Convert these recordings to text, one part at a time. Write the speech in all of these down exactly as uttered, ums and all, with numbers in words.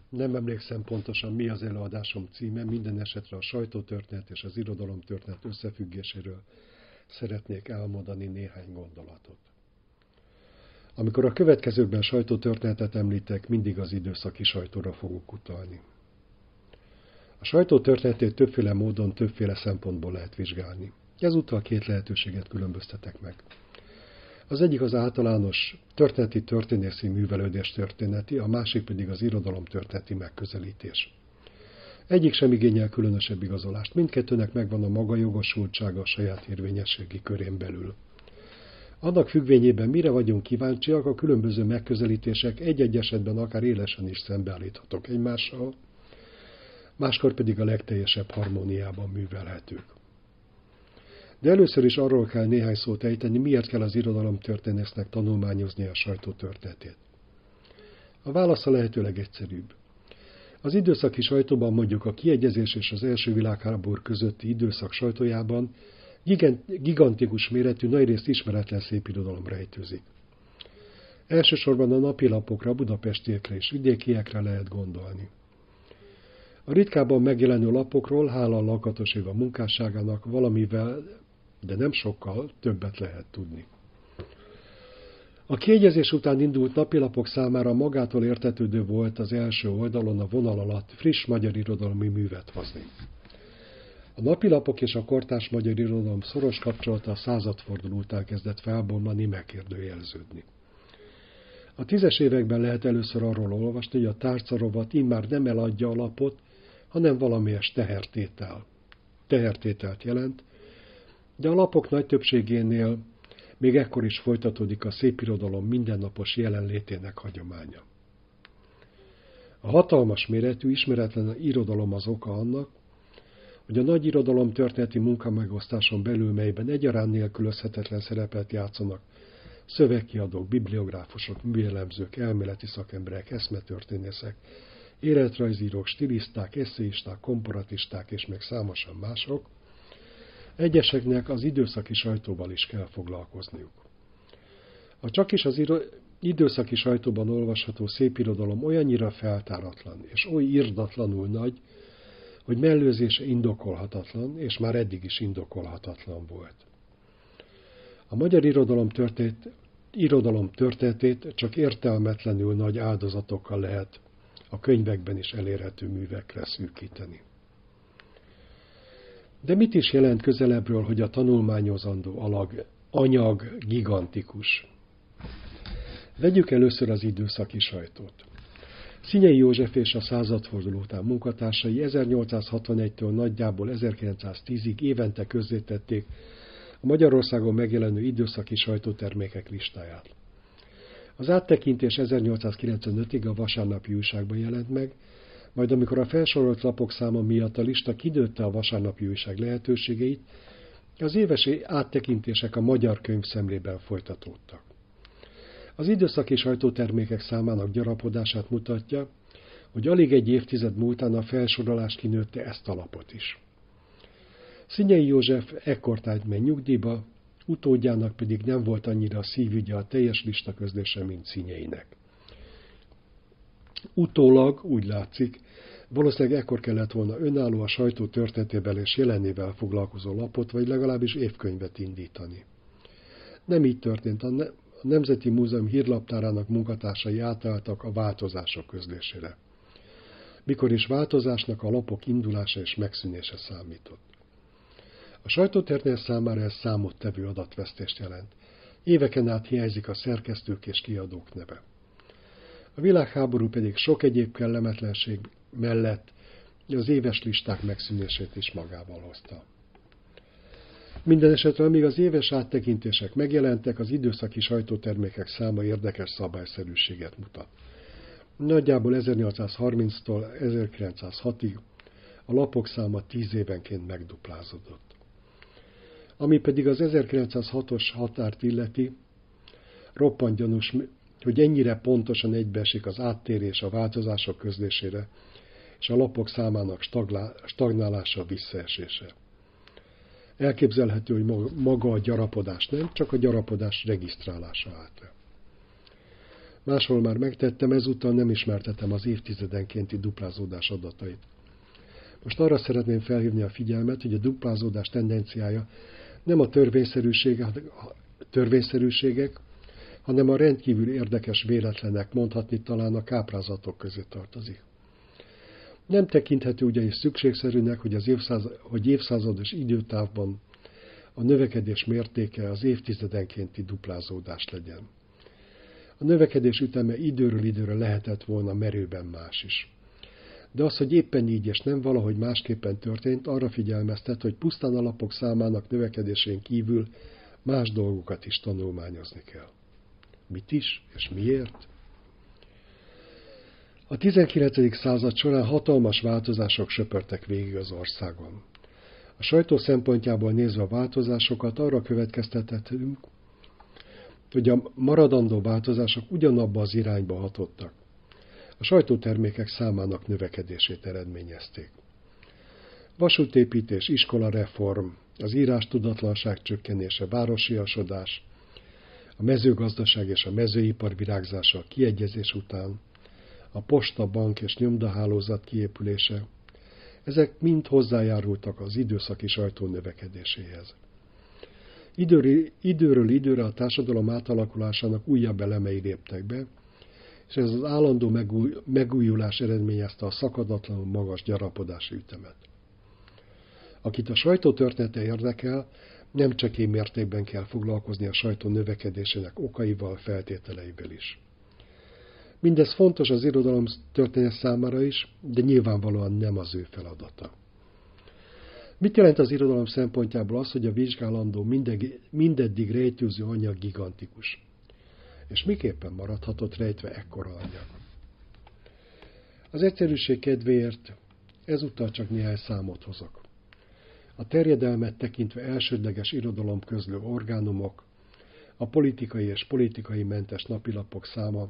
Nem emlékszem pontosan, mi az előadásom címe, minden esetre a sajtótörténet és az irodalomtörténet összefüggéséről szeretnék elmondani néhány gondolatot. Amikor a következőkben sajtótörténetet említek, mindig az időszaki sajtóra fogok utalni. A sajtó történetét többféle módon, többféle szempontból lehet vizsgálni. Ezúttal két lehetőséget különböztetek meg. Az egyik az általános történeti történészi művelődés történeti, a másik pedig az irodalomtörténeti megközelítés. Egyik sem igényel különösebb igazolást, mindkettőnek megvan a maga jogosultsága a saját érvényességi körén belül. Annak függvényében mire vagyunk kíváncsiak, a különböző megközelítések egy-egy esetben akár élesen is szembeállíthatók egymással, máskor pedig a legteljesebb harmóniában művelhetők. De először is arról kell néhány szót ejteni, miért kell az irodalomtörténésznek tanulmányozni a sajtó történetét. A válasz a lehető legegyszerűbb. Az időszaki sajtóban, mondjuk a kiegyezés és az első világháború közötti időszak sajtójában gigantikus méretű, nagyrészt ismeretlen szépirodalom rejtőzik. Elsősorban a napilapokra, budapestiekre és vidékiekre lehet gondolni. A ritkábban megjelenő lapokról, hála a Lakatos Éva munkásságának, valamivel, de nem sokkal többet lehet tudni. A kiegyezés után indult napilapok számára magától értetődő volt az első oldalon a vonal alatt friss magyar irodalmi művet hozni. A napilapok és a kortárs magyar irodalom szoros kapcsolata a századforduló után kezdett felbomlani, megkérdőjeleződni. A tízes években lehet először arról olvasni, hogy a tárcarovat immár nem eladja a lapot, hanem valamelyes tehertétel. Tehertételt jelent, de a lapok nagy többségénél még ekkor is folytatódik a szépirodalom mindennapos jelenlétének hagyománya. A hatalmas méretű, ismeretlen irodalom az oka annak, hogy a nagy irodalom történeti munkamegosztáson belül, melyben egyaránt nélkülözhetetlen szerepet játszanak szövegkiadók, bibliográfusok, műelemzők, elméleti szakemberek, eszmetörténészek, életrajzírók, stiliszták, eszéisták, komparatisták és még számosan mások, egyeseknek az időszaki sajtóval is kell foglalkozniuk. A csakis az időszaki sajtóban olvasható szépirodalom olyannyira feltáratlan és oly irdatlanul nagy, hogy mellőzése indokolhatatlan, és már eddig is indokolhatatlan volt. A magyar irodalom, történet, irodalom történetét csak értelmetlenül nagy áldozatokkal lehet a könyvekben is elérhető művekre szűkíteni. De mit is jelent közelebbről, hogy a tanulmányozandó alag, anyag gigantikus? Vegyük először az időszaki sajtót. Szinyei József és a századforduló után munkatársai ezernyolcszázhatvanegytől nagyjából ezerkilencszáztízig évente közzétették a Magyarországon megjelenő időszaki sajtótermékek listáját. Az áttekintés ezernyolcszázkilencvenötig a Vasárnapi Újságban jelent meg, majd amikor a felsorolt lapok száma miatt a lista kinőtte a Vasárnapi Újság lehetőségeit, az éves áttekintések a Magyar Könyvszemlében folytatódtak. Az időszaki sajtótermékek számának gyarapodását mutatja, hogy alig egy évtized múltán a felsorolás kinőtte ezt a lapot is. Szinyei József ekkortájt megy nyugdíjba, utódjának pedig nem volt annyira a szívügye a teljes lista közlése, mint Szinyeinek. Utólag, úgy látszik, valószínűleg ekkor kellett volna önálló a sajtó történetével és jelenével foglalkozó lapot, vagy legalábbis évkönyvet indítani. Nem így történt. A Nemzeti Múzeum hírlaptárának munkatársai átálltak a változások közlésére. Mikor is változásnak a lapok indulása és megszűnése számított. A sajtótörténet számára ez számottevő adatvesztést jelent. Éveken át hiányzik a szerkesztők és kiadók neve. A világháború pedig sok egyéb kellemetlenség mellett az éves listák megszűnését is magával hozta. Minden esetre, amíg az éves áttekintések megjelentek, az időszaki sajtótermékek száma érdekes szabályszerűséget mutat. Nagyjából ezernyolcszázharminctól ezerkilencszázhatig a lapok száma tíz évenként megduplázódott. Ami pedig az ezerkilencszázhatos határt illeti, roppant gyanús, hogy ennyire pontosan egybeesik az áttérés a változások közlésére, és a lapok számának stagnálása, visszaesése. Elképzelhető, hogy maga a gyarapodás nem, csak a gyarapodás regisztrálása állt. Máshol már megtettem, ezúttal nem ismertetem az évtizedenkénti duplázódás adatait. Most arra szeretném felhívni a figyelmet, hogy a duplázódás tendenciája nem a törvényszerűségek, hanem a rendkívül érdekes véletlenek, mondhatni talán a káprázatok közé tartozik. Nem tekinthető ugyanis szükségszerűnek, hogy, az évszázad, hogy évszázados időtávban a növekedés mértéke az évtizedenkénti duplázódás legyen. A növekedés üteme időről időre lehetett volna merőben más is. De az, hogy éppen így és nem valahogy másképpen történt, arra figyelmeztet, hogy pusztán a lapok számának növekedésén kívül más dolgokat is tanulmányozni kell. Mit is és miért? A tizenkilencedik század során hatalmas változások söpörtek végig az országon. A sajtó szempontjából nézve a változásokat arra következtethetünk, hogy a maradandó változások ugyanabba az irányba hatottak. A sajtótermékek számának növekedését eredményezték. Vasútépítés, iskolareform, az írástudatlanság csökkenése, városiasodás, a mezőgazdaság és a mezőipar virágzása a kiegyezés után, a posta, bank és nyomdahálózat kiépülése, ezek mind hozzájárultak az időszaki sajtó növekedéséhez. Időről, időről időre a társadalom átalakulásának újabb elemei léptek be, és ez az állandó megúj, megújulás eredményezte a szakadatlanul magas gyarapodási ütemet. Akit a sajtó története érdekel, nem csak én mértékben kell foglalkozni a sajtó növekedésének okaival, feltételeivel is. Mindez fontos az irodalom történet számára is, de nyilvánvalóan nem az ő feladata. Mit jelent az irodalom szempontjából az, hogy a vizsgálandó mindeddig, mindeddig rejtőző anyag gigantikus? És miképpen maradhatott rejtve ekkora anyag? Az egyszerűség kedvéért ezúttal csak néhány számot hozok. A terjedelmet tekintve elsődleges irodalom közlő orgánumok, a politikai és politikai mentes napilapok száma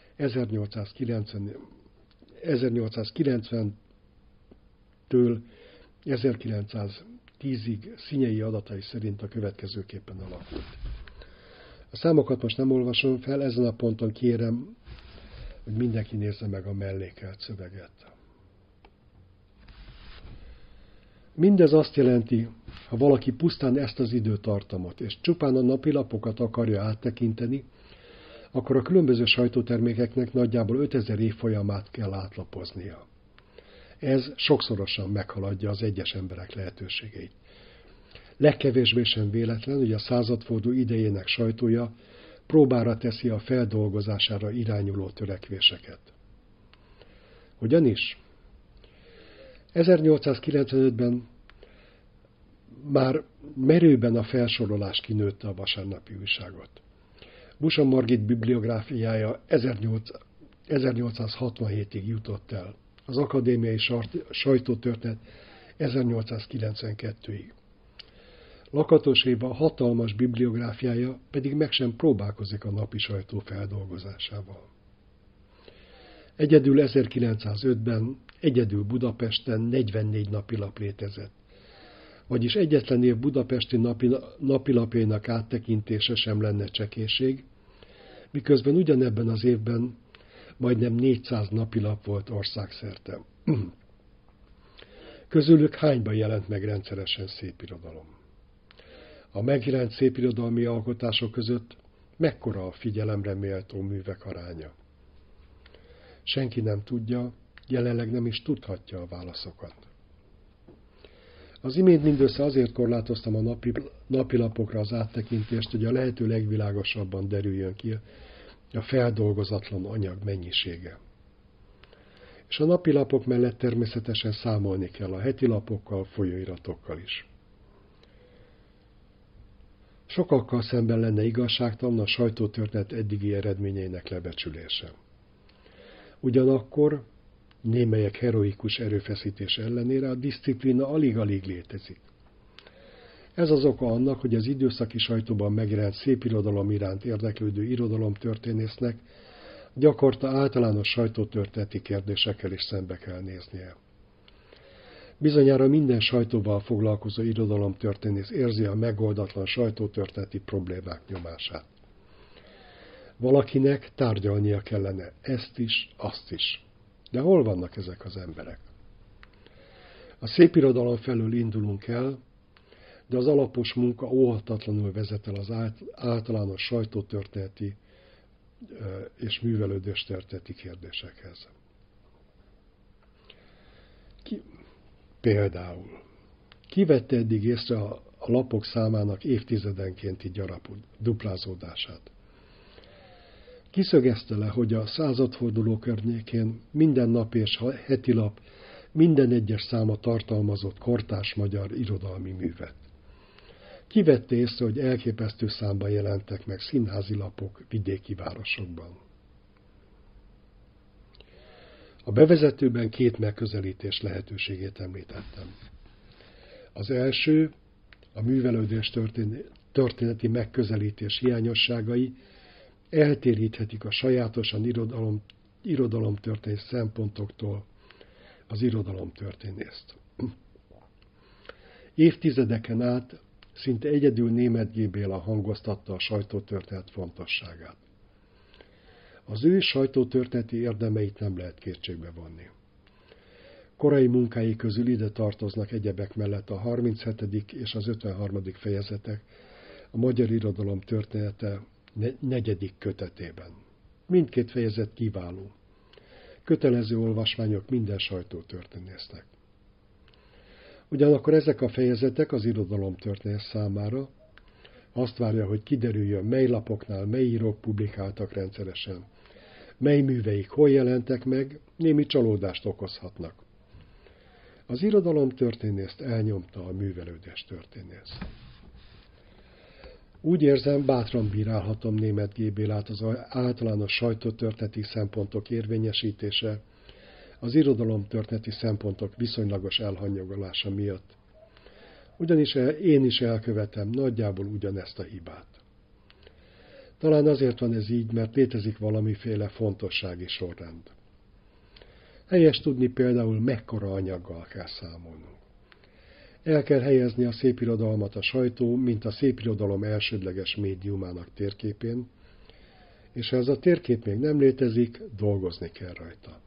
ezernyolcszázkilencventől ezerkilencszáztízig Szinyei adatai szerint a következőképpen alakult. A számokat most nem olvasom fel, ezen a ponton kérem, hogy mindenki nézze meg a mellékelt szöveget. Mindez azt jelenti, ha valaki pusztán ezt az időtartamot és csupán a napilapokat akarja áttekinteni, akkor a különböző sajtótermékeknek nagyjából ötezer évfolyamát kell átlapoznia. Ez sokszorosan meghaladja az egyes emberek lehetőségeit. Legkevésbé sem véletlen, hogy a századforduló idejének sajtója próbára teszi a feldolgozására irányuló törekvéseket. Hogyan is? ezernyolcszázkilencvenötben már merőben a felsorolás kinőtte a vasárnapi újságot. Busa Margit bibliográfiája ezernyolcszázhatvanhétig jutott el, az akadémiai sajtótörténet ezernyolcszázkilencvenkettőig. Lakatos Éva hatalmas bibliográfiája pedig meg sem próbálkozik a napi sajtó feldolgozásával. Egyedül ezerkilencszázötben, egyedül Budapesten negyvennégy napilap létezett, vagyis egyetlen év budapesti napi, napilapjainak áttekintése sem lenne csekéség, miközben ugyanebben az évben majdnem négyszáz napilap volt országszerte. Közülük hányban jelent meg rendszeresen szépirodalom? A megjelent szépirodalmi alkotások között mekkora a figyelemre méltó művek aránya? Senki nem tudja, jelenleg nem is tudhatja a válaszokat. Az imént mindössze azért korlátoztam a napi, napilapokra az áttekintést, hogy a lehető legvilágosabban derüljön ki a feldolgozatlan anyag mennyisége. És a napilapok mellett természetesen számolni kell a hetilapokkal, folyóiratokkal is. Sokakkal szemben lenne igazságtalan a sajtótörténet eddigi eredményeinek lebecsülése. Ugyanakkor némelyek heroikus erőfeszítés ellenére a diszciplína alig-alig létezik. Ez az oka annak, hogy az időszaki sajtóban megjelent szépirodalom iránt érdeklődő irodalomtörténésznek gyakorta általános sajtótörténeti kérdésekkel is szembe kell néznie. Bizonyára minden sajtóval foglalkozó irodalomtörténész érzi a megoldatlan sajtótörténeti problémák nyomását. Valakinek tárgyalnia kellene ezt is, azt is. De hol vannak ezek az emberek? A szépirodalom felől indulunk el, de az alapos munka óhatatlanul vezet el az általános sajtótörténeti és művelődés történeti kérdésekhez. Ki, például, ki vette eddig észre a, a lapok számának évtizedenkénti gyarapú duplázódását? Kiszögezte le, hogy a századforduló környékén minden nap és heti lap minden egyes száma tartalmazott kortárs magyar irodalmi művet. Kivette észre, hogy elképesztő számban jelentek meg színházi lapok vidéki városokban. A bevezetőben két megközelítés lehetőségét említettem. Az első, a művelődés történeti megközelítés hiányosságai eltéríthetik a sajátosan irodalom, irodalomtörténeti szempontoktól az irodalomtörténészt. Évtizedeken át szinte egyedül Németh G. Béla hangoztatta a sajtótörténet fontosságát. Az ő sajtótörténeti érdemeit nem lehet kétségbe vonni. Korai munkái közül ide tartoznak egyebek mellett a harminchetedik és az ötvenharmadik fejezetek a magyar irodalom története negyedik kötetében. Mindkét fejezet kiváló. Kötelező olvasmányok minden sajtótörténésznek. Ugyanakkor ezek a fejezetek az irodalomtörténet számára azt várja, hogy kiderüljön, mely lapoknál mely írók publikáltak rendszeresen, mely műveik hol jelentek meg, némi csalódást okozhatnak. Az irodalomtörténészt elnyomta a művelődés történész. Úgy érzem, bátran bírálhatom Németh G. Bélát az általános sajtótörténeti szempontok érvényesítése, az irodalomtörténeti szempontok viszonylagos elhanyagolása miatt. Ugyanis én is elkövetem nagyjából ugyanezt a hibát. Talán azért van ez így, mert létezik valamiféle fontossági sorrend. Helyes tudni például, mekkora anyaggal kell számolnunk. El kell helyezni a szépirodalmat a sajtó, mint a szépirodalom elsődleges médiumának térképén, és ha ez a térkép még nem létezik, dolgozni kell rajta.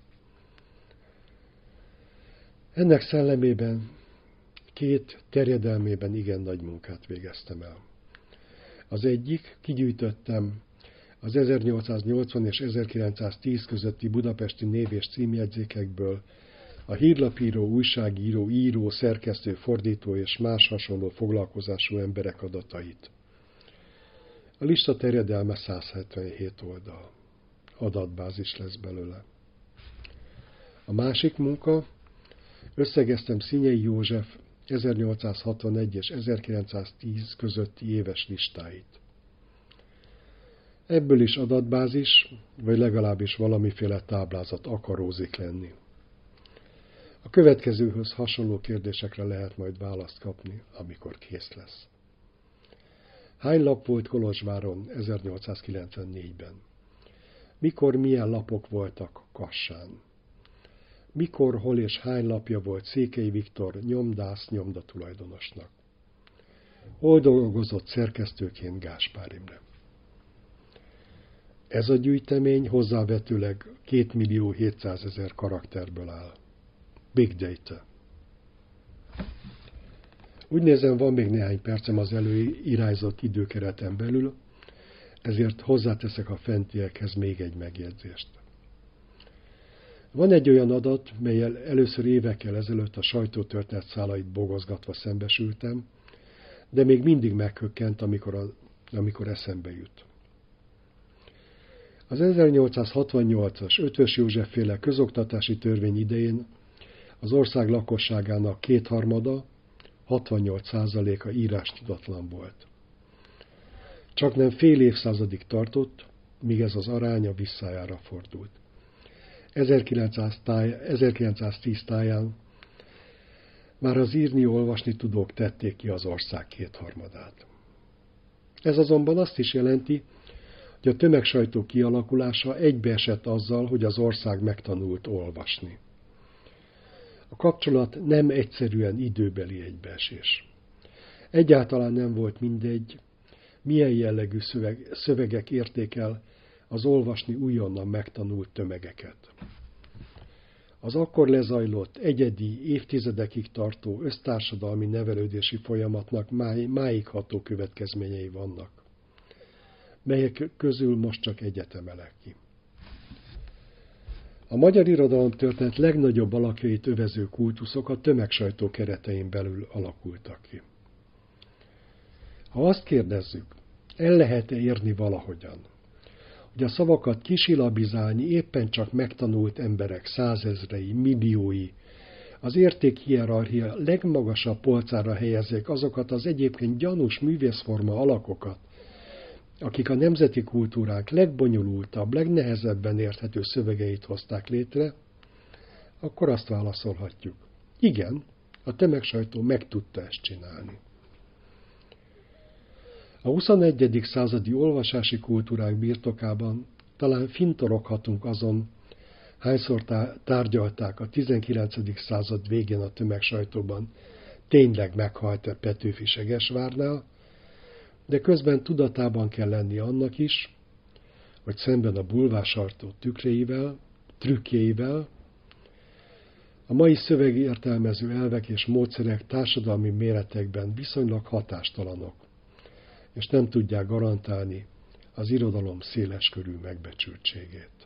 Ennek szellemében két terjedelmében igen nagy munkát végeztem el. Az egyik, kigyűjtöttem az ezernyolcszáznyolcvan és ezerkilencszáztíz közötti budapesti név- és címjegyzékekből a hírlapíró, újságíró, író, szerkesztő, fordító és más hasonló foglalkozású emberek adatait. A lista terjedelme száz hetvenhét oldal. Adatbázis lesz belőle. A másik munka, összegeztem Szinyei József ezernyolcszázhatvanegy és ezerkilencszáztíz közötti éves listáit. Ebből is adatbázis, vagy legalábbis valamiféle táblázat akarózik lenni. A következőhöz hasonló kérdésekre lehet majd választ kapni, amikor kész lesz. Hány lap volt Kolozsváron ezernyolcszázkilencvennégyben? Mikor milyen lapok voltak Kassán? Mikor, hol és hány lapja volt Székely Viktor nyomdász nyomdatulajdonosnak? Hol dolgozott szerkesztőként Gáspár Imre? Ez a gyűjtemény hozzávetőleg kétmillió-hétszázezer karakterből áll. Big data. Úgy nézem, van még néhány percem az előirányzott időkereten belül, ezért hozzáteszek a fentiekhez még egy megjegyzést. Van egy olyan adat, mellyel először évekkel ezelőtt a sajtótörténet szálait bogozgatva szembesültem, de még mindig meghökkent, amikor, a, amikor eszembe jut. Az ezernyolcszázhatvannyolcas Ötvös József-féle közoktatási törvény idején az ország lakosságának kétharmada, hatvannyolc százaléka írástudatlan volt. Csaknem fél évszázadig tartott, míg ez az aránya visszájára fordult. ezerkilencszáztíz táján már az írni-olvasni tudók tették ki az ország kétharmadát. Ez azonban azt is jelenti, hogy a tömegsajtó kialakulása egybeesett azzal, hogy az ország megtanult olvasni. A kapcsolat nem egyszerűen időbeli egybeesés. Egyáltalán nem volt mindegy, milyen jellegű szöveg, szövegek érték el az olvasni újonnan megtanult tömegeket. Az akkor lezajlott, egyedi, évtizedekig tartó össztársadalmi nevelődési folyamatnak máj, máig ható következményei vannak, melyek közül most csak egyet emelek ki. A magyar irodalomtörténet legnagyobb alakjait övező kultuszok a tömegsajtó keretein belül alakultak ki. Ha azt kérdezzük, el lehet-e érni valahogyan, hogy a szavakat kisilabizálni éppen csak megtanult emberek százezrei, milliói, az értékhierarchia legmagasabb polcára helyezzék azokat az egyébként gyanús művészforma alakokat, akik a nemzeti kultúrák legbonyolultabb, legnehezebben érthető szövegeit hozták létre, akkor azt válaszolhatjuk. Igen, a tömegsajtó meg tudta ezt csinálni. A huszonegyedik századi olvasási kultúrák birtokában talán fintoroghatunk azon, hányszor tárgyalták a tizenkilencedik század végén a tömegsajtóban tényleg meghalt-e Petőfi Segesvárnál, de közben tudatában kell lenni annak is, hogy szemben a bulvársajtó tükréivel, trükkjeivel, a mai szövegértelmező elvek és módszerek társadalmi méretekben viszonylag hatástalanok, és nem tudják garantálni az irodalom széleskörű megbecsültségét.